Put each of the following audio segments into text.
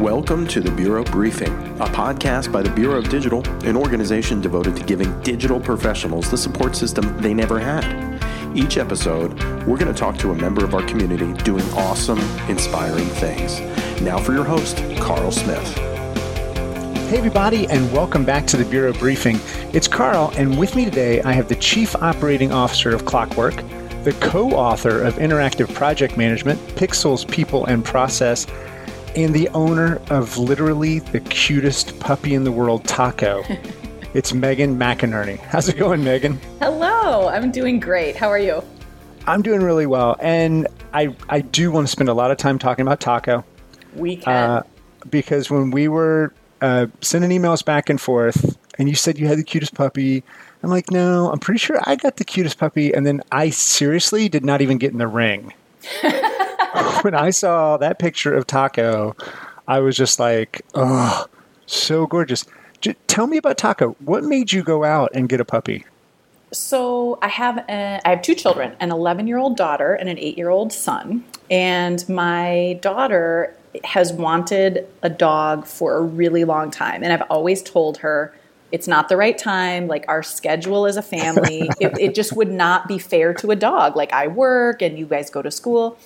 Welcome to the Bureau Briefing, a podcast by the Bureau of Digital, an organization devoted to giving digital professionals the support system they never had. Each episode, we're going to talk to a member of our community doing awesome, inspiring things. Now for your host, Carl Smith. Hey everybody, and welcome back to the Bureau Briefing. It's Carl, and with me today I have the Chief Operating Officer of Clockwork, the co-author of Interactive Project Management, Pixels, People, and Process, and the owner of literally the cutest puppy in the world, Taco. It's Megan McInerney. How's it going, Megan? Hello, I'm doing great. How are you? I'm doing really well, and I do want to spend a lot of time talking about Taco. We can. Because when we were sending emails back and forth, and you said you had the cutest puppy, I'm like, no, I'm pretty sure I got the cutest puppy, and then I seriously did not even get in the ring. When I saw that picture of Taco, I was just like, oh, so gorgeous. Tell me about Taco. What made you go out and get a puppy? So I have two children, an 11-year-old daughter and an 8-year-old son. And my daughter has wanted a dog for a really long time. And I've always told her it's not the right time. Like, our schedule as a family, it just would not be fair to a dog. Like, I work and you guys go to school.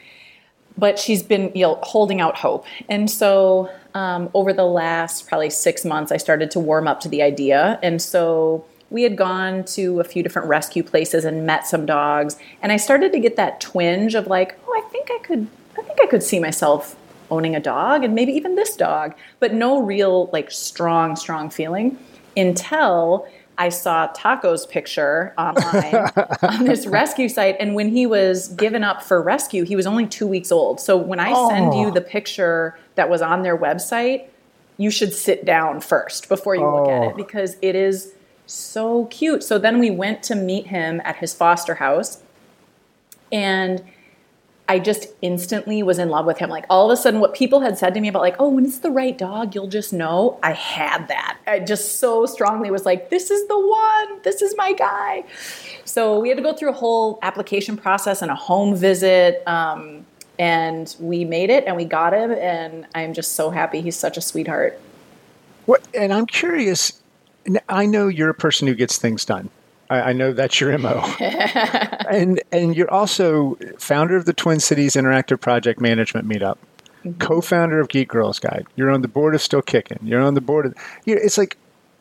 But she's been holding out hope. And so over the last probably 6 months, I started to warm up to the idea. And so we had gone to a few different rescue places and met some dogs. And I started to get that twinge of like, oh, I think I could see myself owning a dog, and maybe even this dog. But no real like strong feeling until I saw Taco's picture online on this rescue site. And when he was given up for rescue, he was only 2 weeks old. So when I send you the picture that was on their website, you should sit down first before you look at it, because it is so cute. So then we went to meet him at his foster house, and I just instantly was in love with him. Like, all of a sudden, what people had said to me about like, oh, when it's the right dog, you'll just know. I had that. I just so strongly was like, this is the one. This is my guy. So we had to go through a whole application process and a home visit. And we made it and we got him. And I'm just so happy. He's such a sweetheart. And I'm curious, I know you're a person who gets things done. I know that's your MO. and you're also founder of the Twin Cities Interactive Project Management Meetup, co-founder of Geek Girls Guide. You're on the board of Still Kicking. You're on the board of... it's like,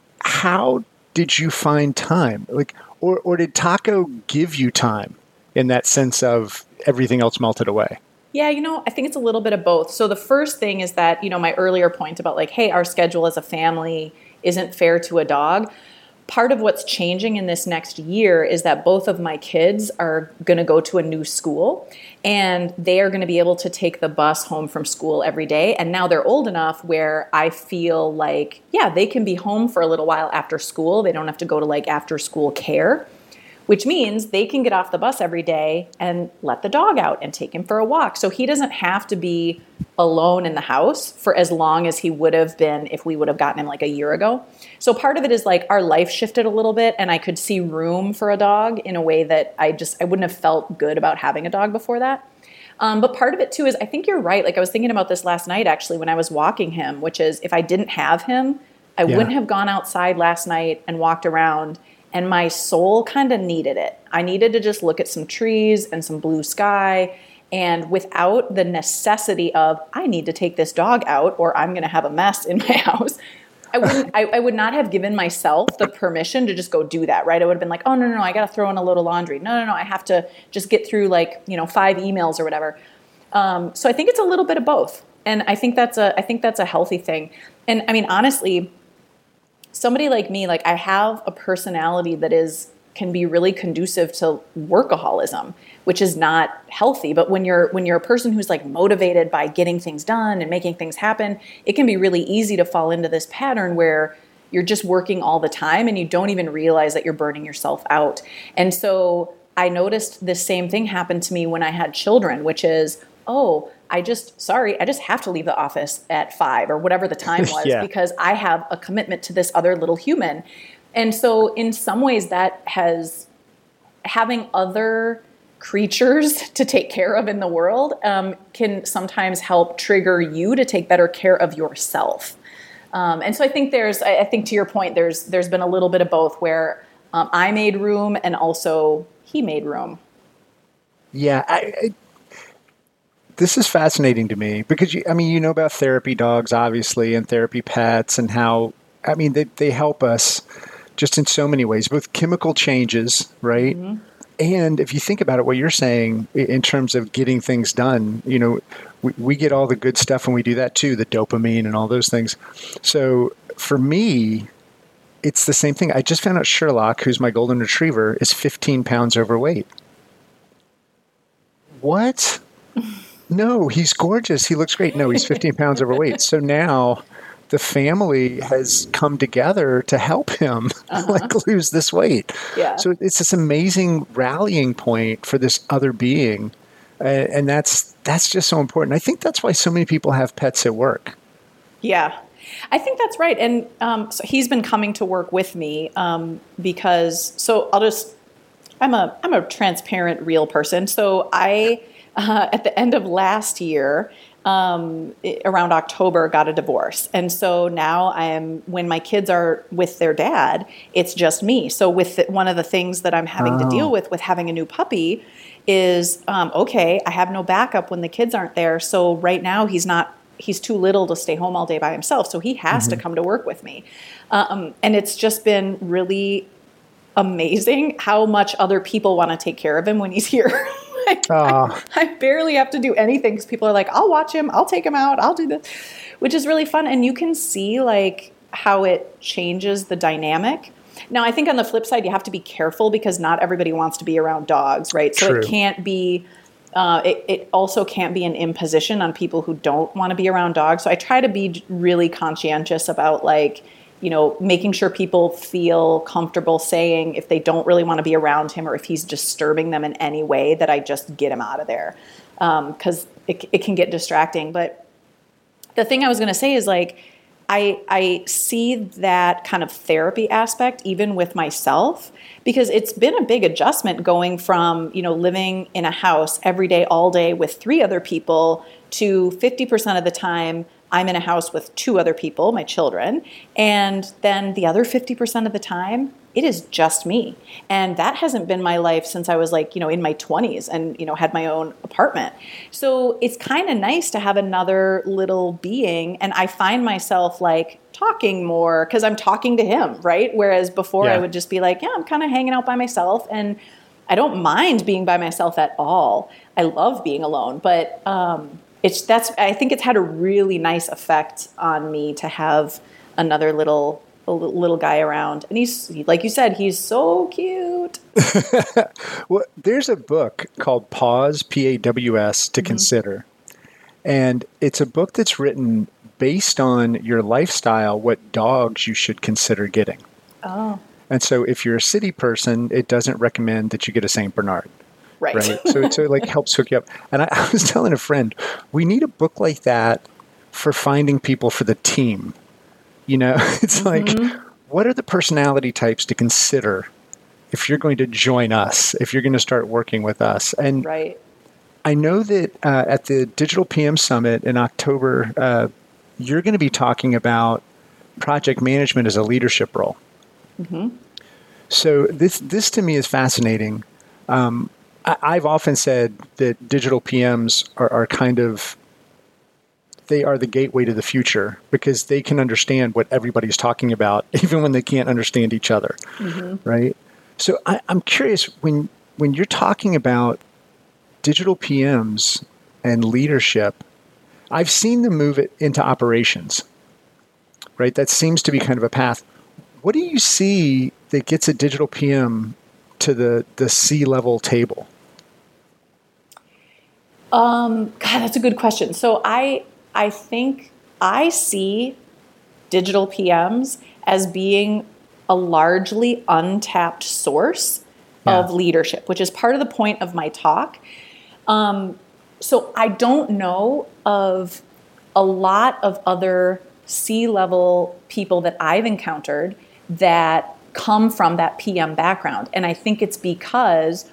how did you find time? Like, or did Taco give you time in that sense of everything else melted away? Yeah, I think it's a little bit of both. So the first thing is that, my earlier point about like, hey, our schedule as a family isn't fair to a dog. Part of what's changing in this next year is that both of my kids are going to go to a new school, and they are going to be able to take the bus home from school every day. And now they're old enough where I feel like, yeah, they can be home for a little while after school. They don't have to go to like after school care, which means they can get off the bus every day and let the dog out and take him for a walk. So he doesn't have to be alone in the house for as long as he would have been if we would have gotten him like a year ago. So part of it is like our life shifted a little bit, and I could see room for a dog in a way that I wouldn't have felt good about having a dog before that. But part of it too is, I think you're right. Like, I was thinking about this last night actually when I was walking him, which is, if I didn't have him, I wouldn't have gone outside last night and walked around. And my soul kind of needed it. I needed to just look at some trees and some blue sky. And without the necessity of, I need to take this dog out or I'm going to have a mess in my house, I would not have given myself the permission to just go do that, right? I would have been like, oh, no, I got to throw in a load of laundry. No, I have to just get through 5 emails or whatever. So I think it's a little bit of both. And I think that's a healthy thing. And I mean, honestly, somebody like me, like, I have a personality that can be really conducive to workaholism, which is not healthy. But when you're a person who's like motivated by getting things done and making things happen, it can be really easy to fall into this pattern where you're just working all the time and you don't even realize that you're burning yourself out. And so I noticed this same thing happen to me when I had children, which is, I just have to leave the office at 5 or whatever the time was because I have a commitment to this other little human. And so in some ways that has having other creatures to take care of in the world can sometimes help trigger you to take better care of yourself. And so I think to your point, there's been a little bit of both where I made room and also he made room. Yeah, this is fascinating to me because you know about therapy dogs, obviously, and therapy pets, and how they help us just in so many ways, both chemical changes, right? Mm-hmm. And if you think about it, what you're saying in terms of getting things done, we get all the good stuff when we do that too, the dopamine and all those things. So for me, it's the same thing. I just found out Sherlock, who's my golden retriever, is 15 pounds overweight. What? No, he's gorgeous. He looks great. No, he's 15 pounds overweight. So now the family has come together to help him lose this weight. Yeah. So it's this amazing rallying point for this other being. And that's just so important. I think that's why so many people have pets at work. Yeah, I think that's right. And so he's been coming to work with me because I'm a transparent, real person. So I, at the end of last year, around October, got a divorce. And so now when my kids are with their dad, it's just me. So one of the things that I'm having to deal with having a new puppy is, I have no backup when the kids aren't there. So right now he's too little to stay home all day by himself. So he has to come to work with me. And it's just been really amazing how much other people want to take care of him when he's here. I barely have to do anything because people are like, I'll watch him, I'll take him out, I'll do this, which is really fun. And you can see how it changes the dynamic. Now, I think on the flip side, you have to be careful because not everybody wants to be around dogs, right? So it can't be, it also can't be an imposition on people who don't want to be around dogs. So I try to be really conscientious about making sure people feel comfortable saying if they don't really want to be around him or if he's disturbing them in any way, that I just get him out of there. Because it can get distracting. But the thing I was going to say is I see that kind of therapy aspect even with myself, because it's been a big adjustment going from, living in a house every day, all day with 3 other people to 50% of the time I'm in a house with 2 other people, my children, and then the other 50% of the time, it is just me. And that hasn't been my life since I was in my 20s and, had my own apartment. So it's kind of nice to have another little being. And I find myself talking more because I'm talking to him, right? Whereas before I would just be I'm kind of hanging out by myself. And I don't mind being by myself at all. I love being alone, but, I think it's had a really nice effect on me to have another little guy around. And he's, like you said, he's so cute. Well, there's a book called Paws, P-A-W-S, to consider. And it's a book that's written based on your lifestyle, what dogs you should consider getting. Oh. And so if you're a city person, it doesn't recommend that you get a St. Bernard. Right. So it helps hook you up. And I was telling a friend, we need a book like that for finding people for the team. It's what are the personality types to consider if you're going to join us, if you're going to start working with us? And I know that at the Digital PM Summit in October, you're going to be talking about project management as a leadership role. Mm-hmm. So this to me is fascinating. I've often said that digital PMs are they are the gateway to the future because they can understand what everybody's talking about, even when they can't understand each other, right? So I'm curious, when you're talking about digital PMs and leadership, I've seen them move it into operations, right? That seems to be kind of a path. What do you see that gets a digital PM to the C-level table? God, that's a good question. So I think I see digital PMs as being a largely untapped source of leadership, which is part of the point of my talk. So I don't know of a lot of other C-level people that I've encountered that come from that PM background. And I think it's because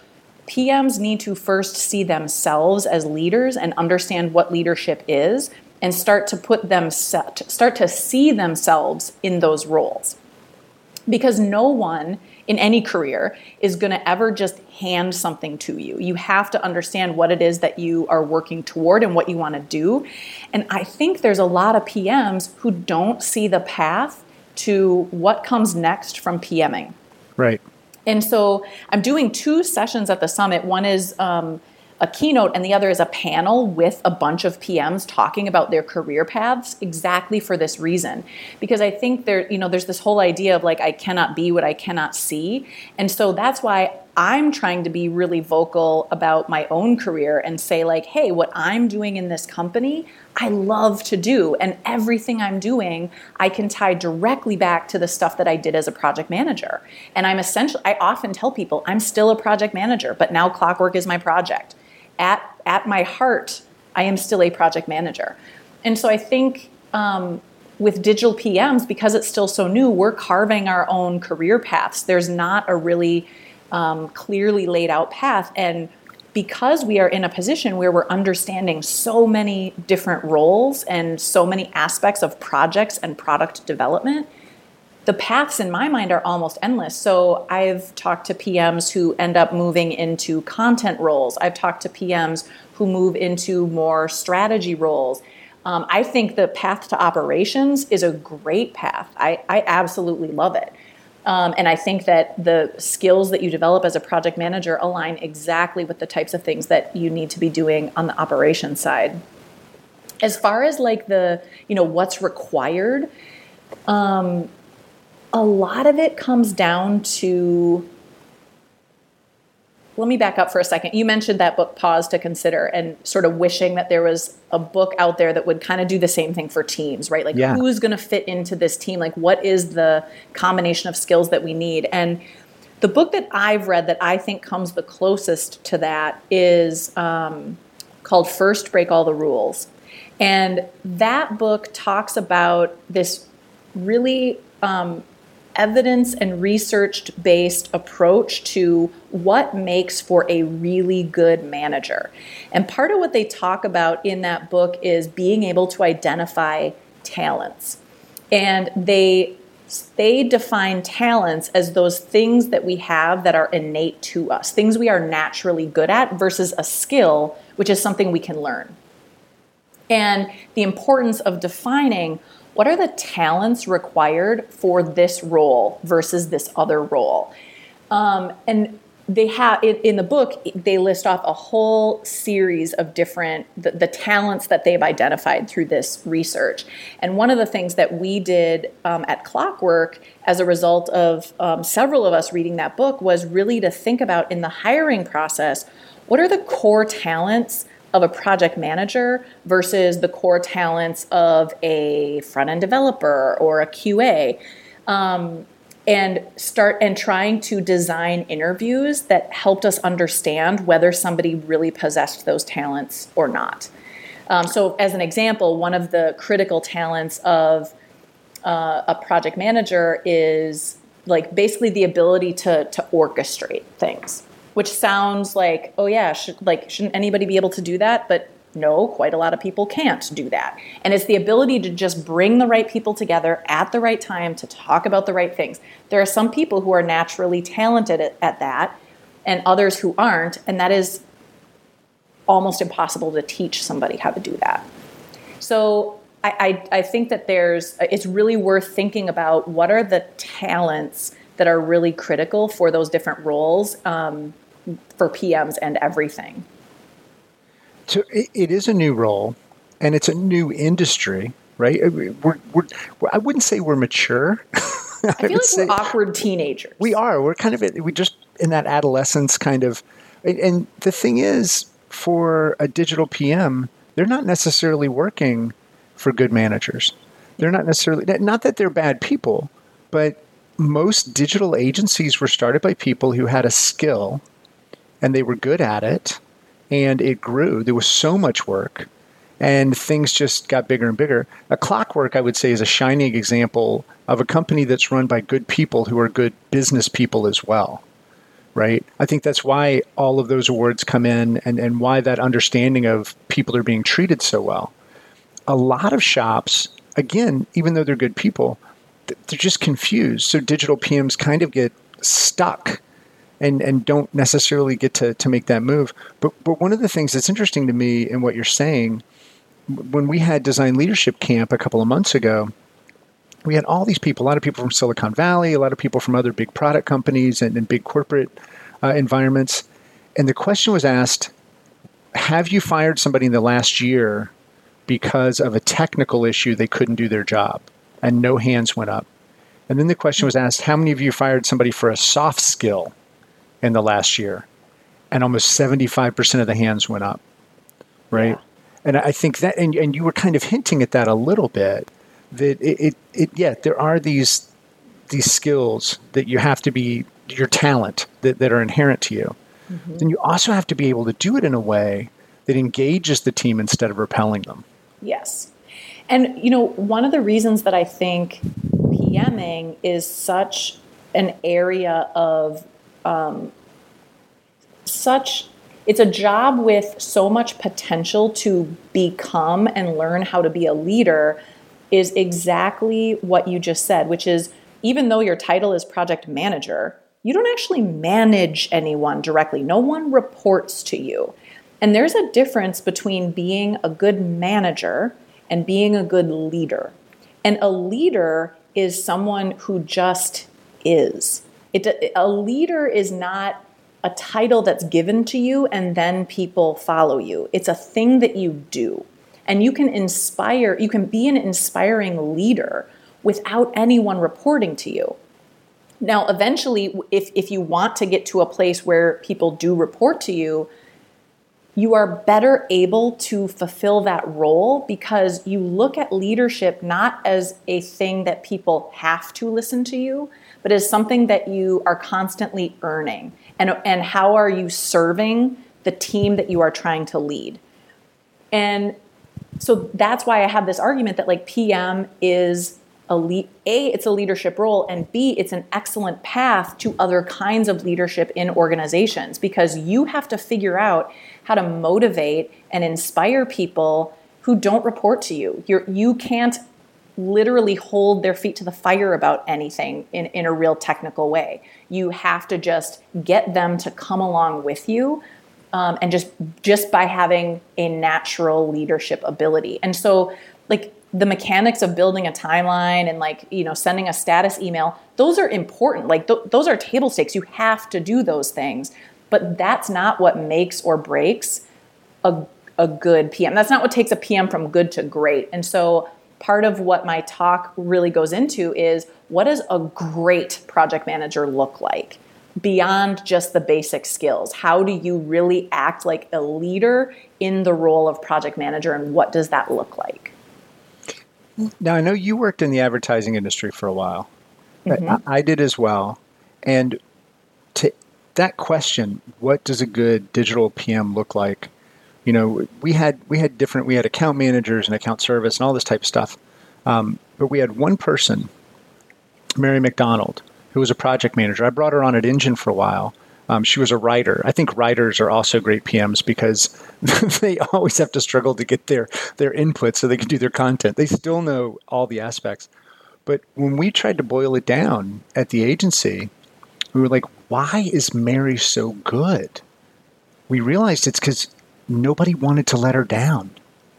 PMs need to first see themselves as leaders and understand what leadership is, and start to see themselves in those roles. Because no one in any career is going to ever just hand something to you. You have to understand what it is that you are working toward and what you want to do. And I think there's a lot of PMs who don't see the path to what comes next from PMing. Right. And so I'm doing 2 sessions at the summit. One is a keynote, and the other is a panel with a bunch of PMs talking about their career paths exactly for this reason. Because I think there's this whole idea of like, I cannot be what I cannot see. And so that's why I'm trying to be really vocal about my own career and say like, hey, what I'm doing in this company, I love to do. And everything I'm doing, I can tie directly back to the stuff that I did as a project manager. And I often tell people I'm still a project manager, but now Clockwork is my project. At my heart, I am still a project manager. And so I think with digital PMs, because it's still so new, we're carving our own career paths. There's not a really clearly laid out path. And because we are in a position where we're understanding so many different roles and so many aspects of projects and product development, the paths in my mind are almost endless. So I've talked to PMs who end up moving into content roles. I've talked to PMs who move into more strategy roles. I think the path to operations is a great path. I absolutely love it. And I think that the skills that you develop as a project manager align exactly with the types of things that you need to be doing on the operations side. As far as like what's required, a lot of it comes down to, let me back up for a second. You mentioned that book, Pause to Consider, and sort of wishing that there was a book out there that would kind of do the same thing for teams, right? Like who's going to fit into this team? Like what is the combination of skills that we need? And the book that I've read that I think comes the closest to that is called First Break All the Rules. And that book talks about this really evidence and research-based approach to what makes for a really good manager. And part of what they talk about in that book is being able to identify talents. And they define talents as those things that we have that are innate to us, things we are naturally good at, versus a skill, which is something we can learn. And the importance of defining what are the talents required for this role versus this other role? And they have, in the book, they list off a whole series of different, the talents that they've identified through this research. And one of the things that we did at Clockwork as a result of several of us reading that book was really to think about in the hiring process, what are the core talents of a project manager versus the core talents of a front-end developer or a QA, and trying to design interviews that helped us understand whether somebody really possessed those talents or not. So as an example, one of the critical talents of a project manager is like basically the ability to orchestrate things. Which sounds like, oh yeah, shouldn't anybody be able to do that? But no, quite a lot of people can't do that. And it's the ability to just bring the right people together at the right time to talk about the right things. There are some people who are naturally talented at that and others who aren't, and that is almost impossible to teach somebody how to do that. So I think that it's really worth thinking about what are the talents that are really critical for those different roles for PMs and everything. So it is a new role, and it's a new industry, right? I wouldn't say we're mature. I feel like we're awkward teenagers. We are. We're kind of we just in that adolescence kind of. And the thing is, for a digital PM, they're not necessarily working for good managers. They're not necessarily, not that they're bad people, but most digital agencies were started by people who had a skill and they were good at it, and it grew. There was so much work and things just got bigger and bigger. A Clockwork, I would say, is a shining example of a company that's run by good people who are good business people as well. right? I think that's why all of those awards come in and why that understanding of people are being treated so well. A lot of shops, again, even though they're good people, they're just confused. So digital PMs kind of get stuck and don't necessarily get to make that move. But one of the things that's interesting to me in what you're saying, when we had Design Leadership Camp a couple of months ago, we had all these people, a lot of people from Silicon Valley, a lot of people from other big product companies and big corporate environments. And the question was asked, have you fired somebody in the last year because of a technical issue they couldn't do their job? And no hands went up. And then the question was asked, how many of you fired somebody for a soft skill in the last year? And almost 75% of the hands went up, right? Yeah. And I think that, and you were kind of hinting at that a little bit, that there are these skills that you have to be, your talent that are inherent to you. Mm-hmm. Then you also have to be able to do it in a way that engages the team instead of repelling them. Yes. And, one of the reasons that I think PMing is such an area of it's a job with so much potential to become and learn how to be a leader is exactly what you just said, which is even though your title is project manager, you don't actually manage anyone directly. No one reports to you. And there's a difference between being a good manager and being a good leader. And a leader is someone who just is. A leader is not a title that's given to you and then people follow you. It's a thing that you do. And you can be an inspiring leader without anyone reporting to you. Now, eventually, if you want to get to a place where people do report to you, you are better able to fulfill that role because you look at leadership not as a thing that people have to listen to you, but as something that you are constantly earning. And how are you serving the team that you are trying to lead? And so that's why I have this argument that PM is it's a leadership role, and B, it's an excellent path to other kinds of leadership in organizations because you have to figure out how to motivate and inspire people who don't report to you. You can't literally hold their feet to the fire about anything in a real technical way. You have to just get them to come along with you and just by having a natural leadership ability. And so the mechanics of building a timeline and sending a status email, those are important. Those are table stakes. You have to do those things. But that's not what makes or breaks a good PM. That's not what takes a PM from good to great. And so part of what my talk really goes into is what does a great project manager look like beyond just the basic skills? How do you really act like a leader in the role of project manager, and what does that look like? Now, I know you worked in the advertising industry for a while. Mm-hmm. I did as well. And to that question, what does a good digital PM look like? We had account managers and account service and all this type of stuff. But we had one person, Mary McDonald, who was a project manager. I brought her on at Engine for a while. She was a writer. I think writers are also great PMs because they always have to struggle to get their input so they can do their content. They still know all the aspects. But when we tried to boil it down at the agency, we were like, why is Mary so good? We realized it's because nobody wanted to let her down.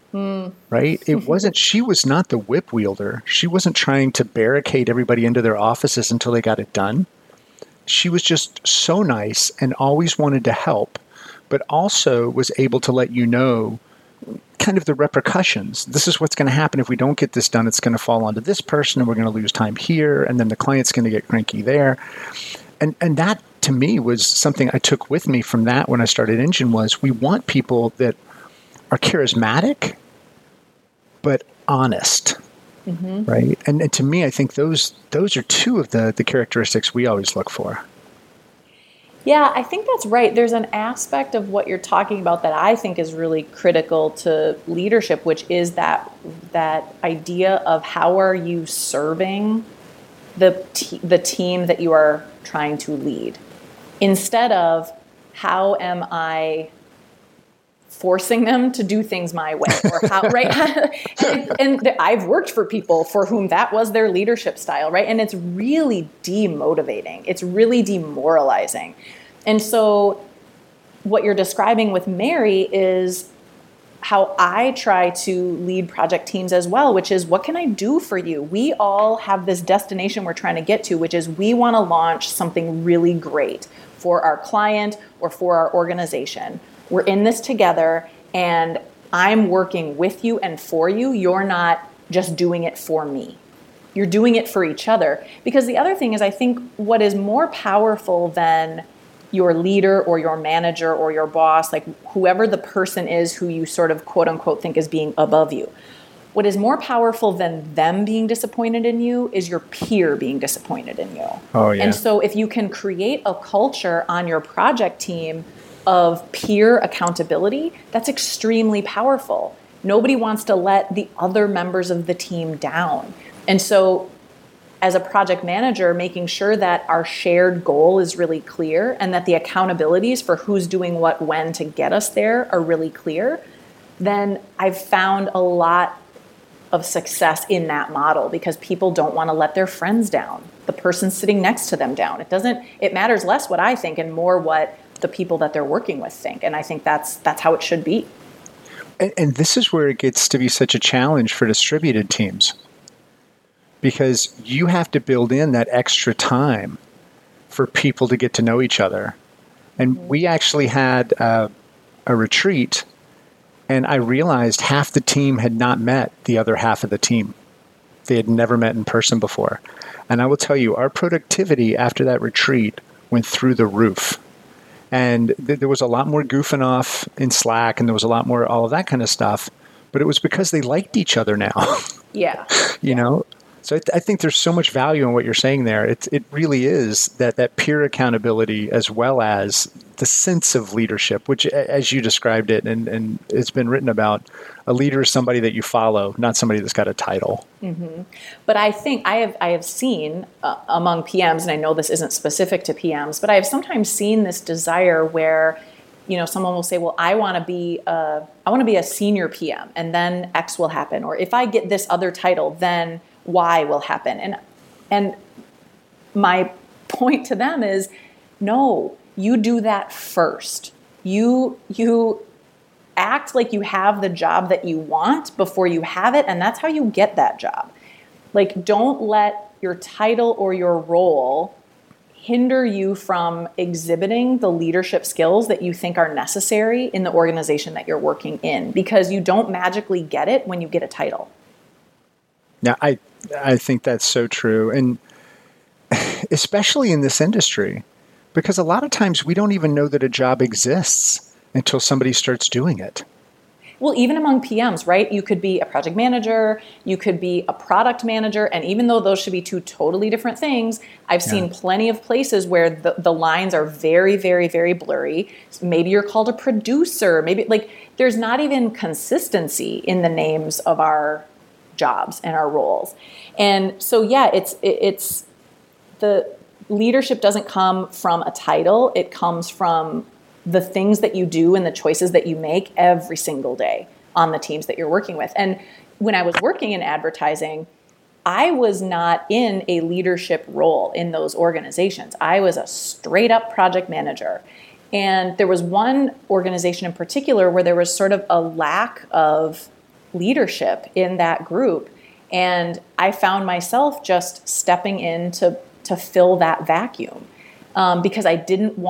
Right? She was not the whip wielder. She wasn't trying to barricade everybody into their offices until they got it done. She was just so nice and always wanted to help, but also was able to let you know kind of the repercussions. This is what's going to happen if we don't get this done. It's going to fall onto this person and we're going to lose time here. And then the client's going to get cranky there. And that to me was something I took with me from that when I started Engine was we want people that are charismatic, but honest. Mm-hmm. Right. And to me, I think those are two of the characteristics we always look for. Yeah, I think that's right. There's an aspect of what you're talking about that I think is really critical to leadership, which is that idea of how are you serving the team that you are trying to lead. instead of how am I forcing them to do things my way, or how, right? and I've worked for people for whom that was their leadership style, right? And it's really demotivating. It's really demoralizing. And so what you're describing with Mary is how I try to lead project teams as well, which is, what can I do for you? We all have this destination we're trying to get to, which is we want to launch something really great for our client or for our organization. We're in this together, and I'm working with you and for you. You're not just doing it for me. You're doing it for each other. Because the other thing is, I think what is more powerful than your leader or your manager or your boss, like whoever the person is who you sort of quote unquote think is being above you, what is more powerful than them being disappointed in you is your peer being disappointed in you. Oh, yeah. And so if you can create a culture on your project team of peer accountability, that's extremely powerful. Nobody wants to let the other members of the team down. And so as a project manager, making sure that our shared goal is really clear and that the accountabilities for who's doing what when to get us there are really clear, then I've found a lot of success in that model, because people don't want to let their friends down, the person sitting next to them down. It matters less what I think and more what the people that they're working with think. And I think that's how it should be. And this is where it gets to be such a challenge for distributed teams, because you have to build in that extra time for people to get to know each other. And we actually had a retreat, and I realized half the team had not met the other half of the team. They had never met in person before. And I will tell you, our productivity after that retreat went through the roof. And there was a lot more goofing off in Slack, and there was a lot more all of that kind of stuff. But it was because they liked each other now. Yeah. You know? So I think there's so much value in what you're saying there. It really is that peer accountability, as well as the sense of leadership, which, as you described it, and it's been written about, a leader is somebody that you follow, not somebody that's got a title. Mm-hmm. But I think I have seen among PMs, and I know this isn't specific to PMs, but I have sometimes seen this desire where, you know, someone will say, well, I want to be a senior PM, and then X will happen. Or if I get this other title, then Y will happen. And my point to them is, no, you do that first. You act like you have the job that you want before you have it, and that's how you get that job. Like, don't let your title or your role hinder you from exhibiting the leadership skills that you think are necessary in the organization that you're working in, because you don't magically get it when you get a title. Now, I think that's so true, and especially in this industry, because a lot of times we don't even know that a job exists until somebody starts doing it. Well, even among PMs, right? You could be a project manager, you could be a product manager, and even though those should be two totally different things, I've seen plenty of places where the lines are very, very, very blurry. Maybe you're called a producer, maybe there's not even consistency in the names of our jobs and our roles. And so, it's the leadership doesn't come from a title. It comes from the things that you do and the choices that you make every single day on the teams that you're working with. And when I was working in advertising, I was not in a leadership role in those organizations. I was a straight up project manager. And there was one organization in particular where there was sort of a lack of leadership in that group. And I found myself just stepping in to fill that vacuum because I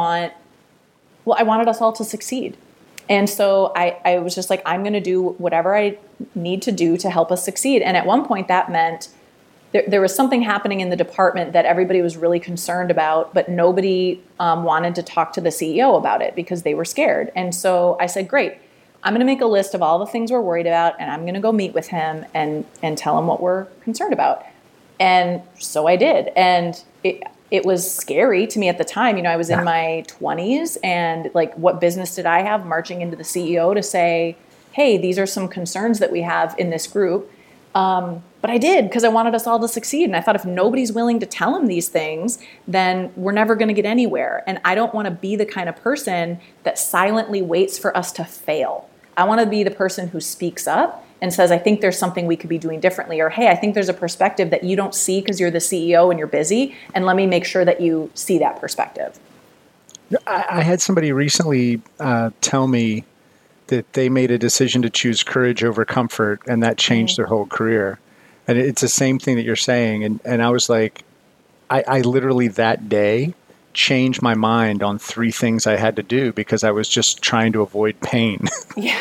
wanted us all to succeed. And so I was just like, I'm going to do whatever I need to do to help us succeed. And at one point that meant there was something happening in the department that everybody was really concerned about, but nobody wanted to talk to the CEO about it because they were scared. And so I said, great, I'm going to make a list of all the things we're worried about, and I'm going to go meet with him and tell him what we're concerned about. And so I did. And it was scary to me at the time. You know, I was in my 20s, and what business did I have marching into the CEO to say, hey, these are some concerns that we have in this group. But I did because I wanted us all to succeed. And I thought if nobody's willing to tell them these things, then we're never going to get anywhere. And I don't want to be the kind of person that silently waits for us to fail. I want to be the person who speaks up and says, I think there's something we could be doing differently. Or, hey, I think there's a perspective that you don't see because you're the CEO and you're busy. And let me make sure that you see that perspective. I had somebody recently tell me that they made a decision to choose courage over comfort, and that changed their whole career. And it's the same thing that you're saying. And I was like, I literally that day changed my mind on 3 things I had to do because I was just trying to avoid pain. Yeah.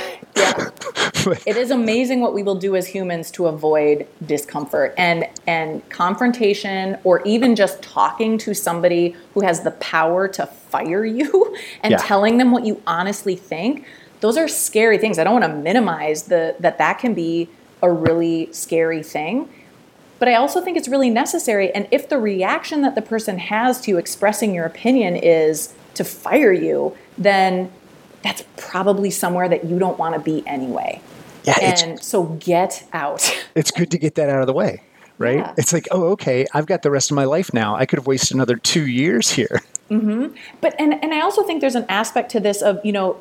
It is amazing what we will do as humans to avoid discomfort and confrontation, or even just talking to somebody who has the power to fire you and telling them what you honestly think. Those are scary things. I don't want to minimize that can be a really scary thing, but I also think it's really necessary. And if the reaction that the person has to you expressing your opinion is to fire you, then that's probably somewhere that you don't want to be anyway. Yeah, and so get out. It's good to get that out of the way, right? Yeah. It's like, oh, okay, I've got the rest of my life now. I could have wasted another 2 years here. Mm-hmm. But and I also think there's an aspect to this of,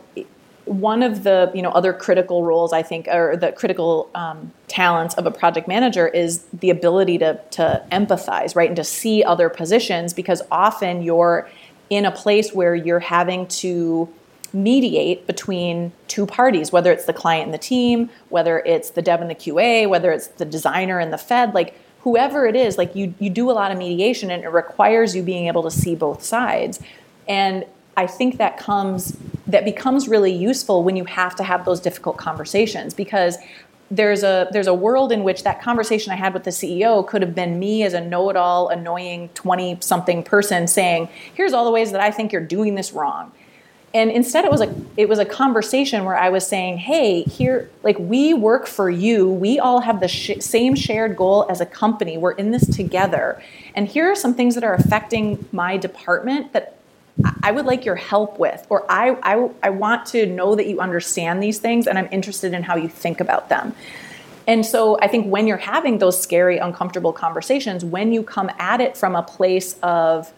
one of the other critical roles, I think, or the critical talents of a project manager is the ability to empathize, right? And to see other positions, because often you're in a place where you're having to mediate between 2 parties, whether it's the client and the team, whether it's the dev and the QA, whether it's the designer and the Fed, like whoever it is, like you do a lot of mediation, and it requires you being able to see both sides. And I think that becomes really useful when you have to have those difficult conversations, because there's a world in which that conversation I had with the CEO could have been me as a know-it-all, annoying 20-something person saying, here's all the ways that I think you're doing this wrong. And instead it was a conversation where I was saying, hey, here, like, we work for you. We all have the same shared goal as a company. We're in this together. And here are some things that are affecting my department that I would like your help with, or I want to know that you understand these things, and I'm interested in how you think about them. And so I think when you're having those scary, uncomfortable conversations, when you come at it from a place of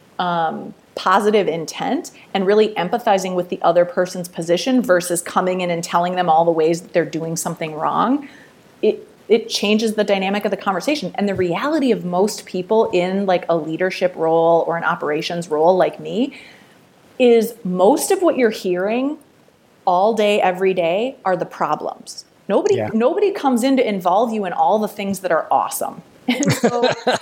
positive intent and really empathizing with the other person's position versus coming in and telling them all the ways that they're doing something wrong, it changes the dynamic of the conversation. And the reality of most people in like a leadership role or an operations role like me is most of what you're hearing all day, every day are the problems. Nobody comes in to involve you in all the things that are awesome. And so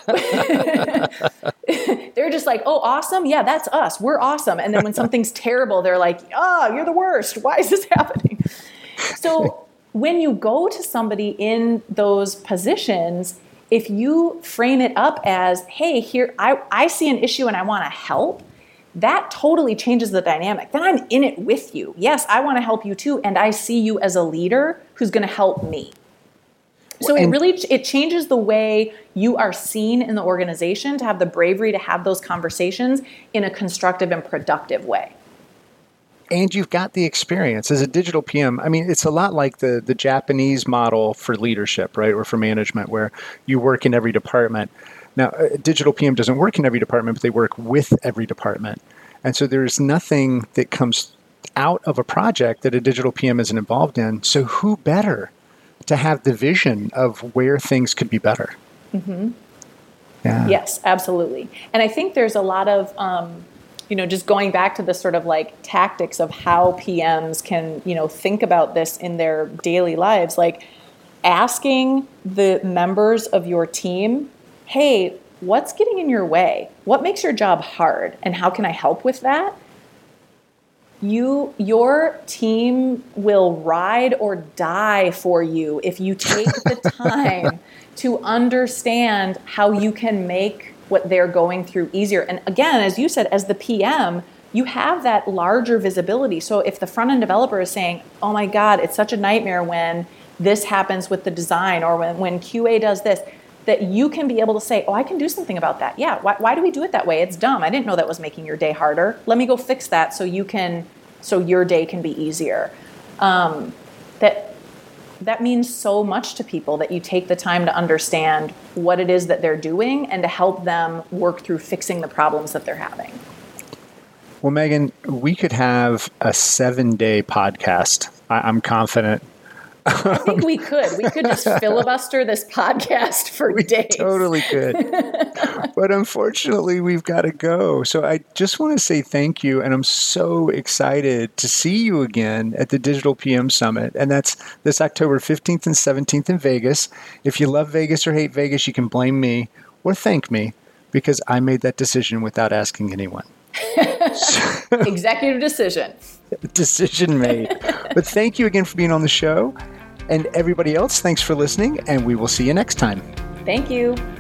they're just like, oh, awesome. Yeah, that's us. We're awesome. And then when something's terrible, they're like, oh, you're the worst. Why is this happening? So when you go to somebody in those positions, if you frame it up as, hey, here, I see an issue and I want to help, that totally changes the dynamic. Then I'm in it with you. Yes, I want to help you too. And I see you as a leader who's going to help me. So it changes the way you are seen in the organization to have the bravery to have those conversations in a constructive and productive way. And you've got the experience as a digital PM. I mean, it's a lot like the Japanese model for leadership, right? Or for management, where you work in every department. Now, a digital PM doesn't work in every department, but they work with every department. And so there's nothing that comes out of a project that a digital PM isn't involved in. So who better to have the vision of where things could be better? Mm-hmm. Yeah. Yes, absolutely. And I think there's a lot of, just going back to the sort of like tactics of how PMs can, think about this in their daily lives, like asking the members of your team, hey, what's getting in your way? What makes your job hard? And how can I help with that? Your team will ride or die for you if you take the time to understand how you can make what they're going through easier. And again, as you said, as the PM, you have that larger visibility. So if the front-end developer is saying, oh my God, it's such a nightmare when this happens with the design, or when QA does this, that you can be able to say, oh, I can do something about that. Yeah, why do we do it that way? It's dumb. I didn't know that was making your day harder. Let me go fix that so your day can be easier. That that means so much to people that you take the time to understand what it is that they're doing and to help them work through fixing the problems that they're having. Well, Megan, we could have a 7-day podcast. I'm confident. I think we could. We could just filibuster this podcast for days. We totally could. But unfortunately, we've got to go. So I just want to say thank you. And I'm so excited to see you again at the Digital PM Summit. And that's this October 15th and 17th in Vegas. If you love Vegas or hate Vegas, you can blame me or thank me because I made that decision without asking anyone. Executive decision. Decision made. But thank you again for being on the show. And everybody else, thanks for listening, and we will see you next time. Thank you.